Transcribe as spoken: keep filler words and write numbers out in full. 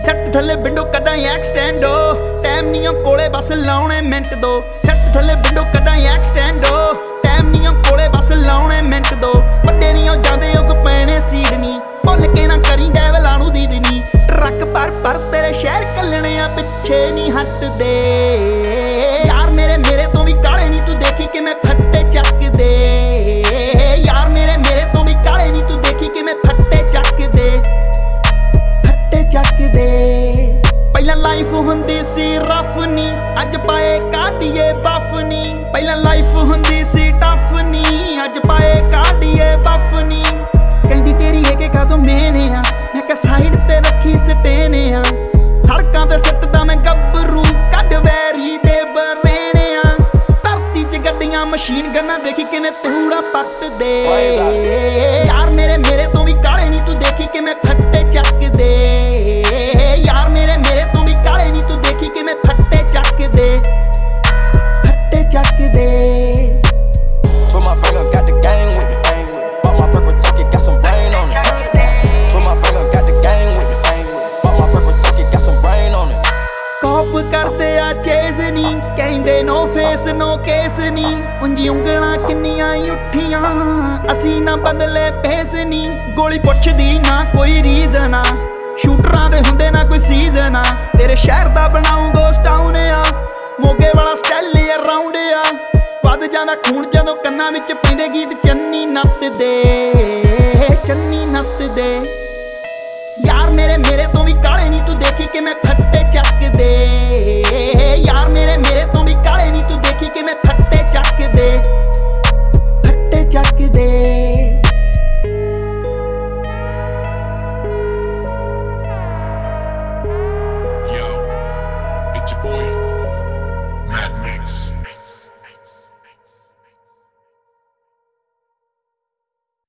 set ਥੱਲੇ window ਕੱਢਾਂ ਐਕਸਟੈਂਡੋ time ਨੀਓ ਕੋਲੇ ਬਸ ਲਾਉਣੇ ਮਿੰਟ ਦੋ ਸੈੱਟ ਥੱਲੇ ਵਿੰਡੋ ਕੱਢਾਂ ਐਕਸਟੈਂਡੋ ਟਾਈਮ ਨੀਓ ਕੋਲੇ ਬਸ ਲਾਉਣੇ ਮਿੰਟ ਦੋ ਵੱਡੇ ਨੀਓ ਜਾਂਦੇ ਉਹ ਪੈਣੇ ਸੀਡਨੀ ਭੁੱਲ ਕੇ ਨਾ ਕਰੀ ਡੈਵਲਾਂ ਨੂੰ ਦੀਦਨੀ ਟਰੱਕ ਪਰ ਪਰ ਤੇਰੇ ਸ਼ਹਿਰ ਕੱਲਣੇ ਆ ਪਿੱਛੇ ਨਹੀਂ ਹਟਦੇ ਯਾਰ ਮੇਰੇ ਮੇਰੇ ਤੋਂ ਵੀ ਕਾਲੇ ਨਹੀਂ ਤੂੰ ਦੇਖੀ ਕਿਵੇਂ ਫੱਟੇ ਚੱਕਦੇ ਯਾਰ ਮੇਰੇ ਮੇਰੇ ਤੋਂ ਵੀ ਕਾਲੇ ਨਹੀਂ ਤੂੰ ਦੇਖੀ ਕਿਵੇਂ ਫੱਟੇ ਚੱਕਦੇ ਫੱਟੇ ਚੱਕਦੇ ਪਹਿਲਾਂ ਲਾਈਫ ਹੁੰਦੀ ਸੀ ਰਫ ਨੀ ਅੱਜ ਪਾਏ ਕਾਟੀਏ ਬਫ ਨੀ ਪਹਿਲਾਂ ਲਾਈਫ ਹੁੰਦੀ ਸੀ ਟਫ ਨੀ ਅੱਜ ਪਾਏ ਕਾਟੀਏ ਬਫ ਨੀ ਕਹਿੰਦੀ ਤੇਰੀ ਇਹ ਕਿ ਕਾਦੋਂ ਮੇਨੇ ਆ ਮੈਂ ਕਿਹਾ ਸਾਈਡ ਤੇ ਰੱਖੀ ਸਟੇਨੇ ਆ ਸੜਕਾਂ ਤੇ ਸਿੱਟਦਾ ਮੈਂ ਗੱਭਰੂ ਕੱਢ ਵੈਰੀ ਦੇ ਬਰੇਣੇ ਆ ਧਰਤੀ 'ਚ ਗੱਡੀਆਂ ਮਸ਼ੀਨ ਗੰਨਾਂ ਦੇਖੀ ਕਿਵੇਂ ਤੂੜਾ ਪੱਟਦੇ ਯਾਰ ਮੇਰੇ ਮੇਰੇ ਤੋਂ ਵੀ ਕਾਲੇ ਨਹੀਂ ਤੂੰ ਦੇਖੀ ਕਿਵੇਂ ਫੱਟੇ ਚੱਕਦੇ ਯਾਰ ਮੇਰੇ ਮੇਰੇ ਤੋਂ ਵੀ ਕਾਲੇ ਨਹੀਂ ਤੂੰ ਦੇਖੀ ਕਿਵੇਂ ਫੱਟੇ ਚੱਕਦੇ ਫੱਟੇ ਚੱਕਦੇ ਕਰਦੇ ਆ ਚੇਜ਼ ਨੀ ਕਹਿੰਦੇ ਨੋ ਫੇਸ ਨੋ ਕੇਸ ਨੀ ਉਂਜੀ ਉਂਗਲਾਂ ਕਿੰਨੀਆਂ ਉੱਠੀਆਂ ਅਸੀਂ ਨਾ ਬਦਲੇ ਪੇਸ ਨੀ ਗੋਲੀ ਪੁੱਛਦੀ ਨਾ ਕੋਈ ਰੀਜ਼ਨ ਆ ਸ਼ੂਟਰਾਂ ਦੇ ਹੁੰਦੇ ਨਾ ਕੋਈ ਸੀਜ਼ਨ ਆ ਤੇਰੇ ਸ਼ਹਿਰ ਦਾ ਬਣਾਉਂ ਗੋਸਟ ਟਾਊਨ ਆ ਮੋਗੇ ਵਾਲਾ ਸਟਾਈਲ ਅਰਾਊਂਡ ਆ ਵੱਧ ਜਾਂਦਾ ਖੂਨ ਜਦੋਂ ਕੰਨਾਂ ਵਿੱਚ ਪੈਂਦੇ ਗੀਤ ਚੰਨੀ ਨੱਚਦੇ ਚੰਨੀ ਨੱਚਦੇ ਯਾਰ ਮੇਰੇ ਮੇਰੇ ਤੋਂ ਵੀ ਕਾਲੇ ਨਹੀਂ ਤੂੰ ਦੇਖੀ ਕਿਵੇਂ ਫੱਟੇ ਚੱਕਦੇ ਯਾਰ ਮੇਰੇ ਮੇਰੇ ਤੋਂ ਵੀ ਕਾਲੇ ਨਹੀਂ ਤੂੰ ਦੇਖੀ ਕਿਵੇਂ ਫੱਟੇ ਚੱਕਦੇ ਫੱਟੇ ਚੱਕਦੇ Yo, it's your boy